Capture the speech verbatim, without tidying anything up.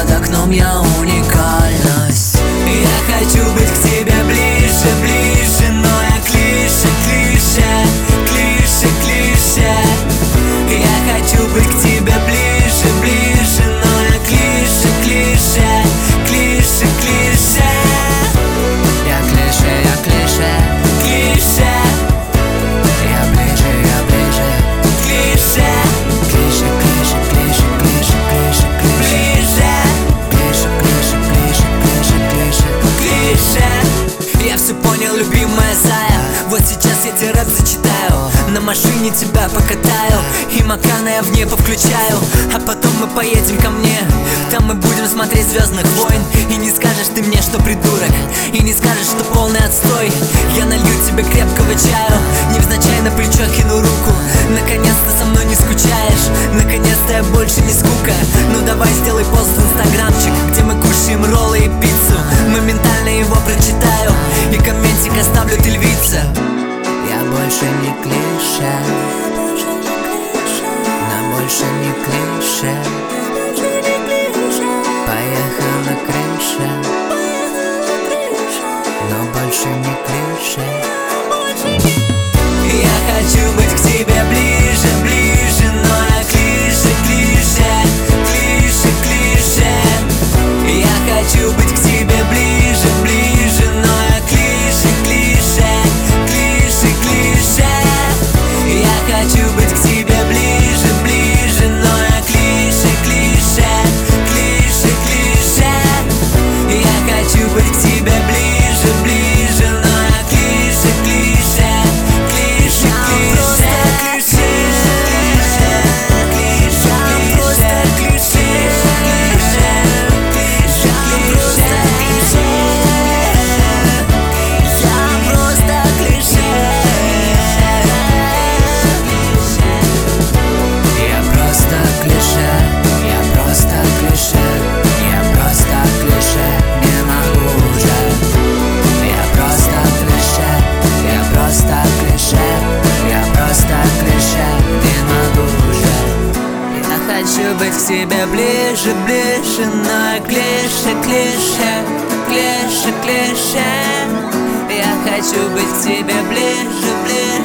под окном я уникальность. Я хочу быть к тебе ближе, ближе, но я клише, клише, клише, клише. Я хочу быть к тебе ближе, ближе, но я клише, клише, клише, клише. Я клише, я клише, клише. Я ближе, я ближе, клише. Клише, клише, клише, клише, клише, клише. Ближе, клише, клише, клише, клише, клише, клише. Я все понял, любимая зая. Вот сейчас я тебе рэп зачитаю, на машине тебя покатаю, и Макана я в небо включаю. А потом мы поедем ко мне, там мы будем смотреть «Звездных войн». И не скажешь ты мне, что придурок, и не скажешь, что полный отстой. Я налью тебе крепкого чаю, невзначай на плечо кину руку. Наконец-то со мной не скучаешь, наконец-то я больше не скука. Ну давай сделай пост в инстаграмчик, где мы кушаем роллы и пиццу. Моментально его прочитаю и комментик оставлю, ты львица. Я больше не клише, на больше не клише. Поехал на крыше, но больше не клише. Я хочу быть к тебе ближе, ближе, но я клише, клише, клише, клише. Я хочу быть к тебе ближе, ближе, но я клише, клише, клише, клише. Я хочу быть к тебе ближе, ближе, но я клише, клише, клише, клише. Я хочу быть к тебе ближе, ближе, но я клише, клише, клише, клише, клише, клише, клише, хочу быть к тебе ближе, ближе, но я клише, клише, клише, клише. Я хочу быть к тебе ближе, ближе.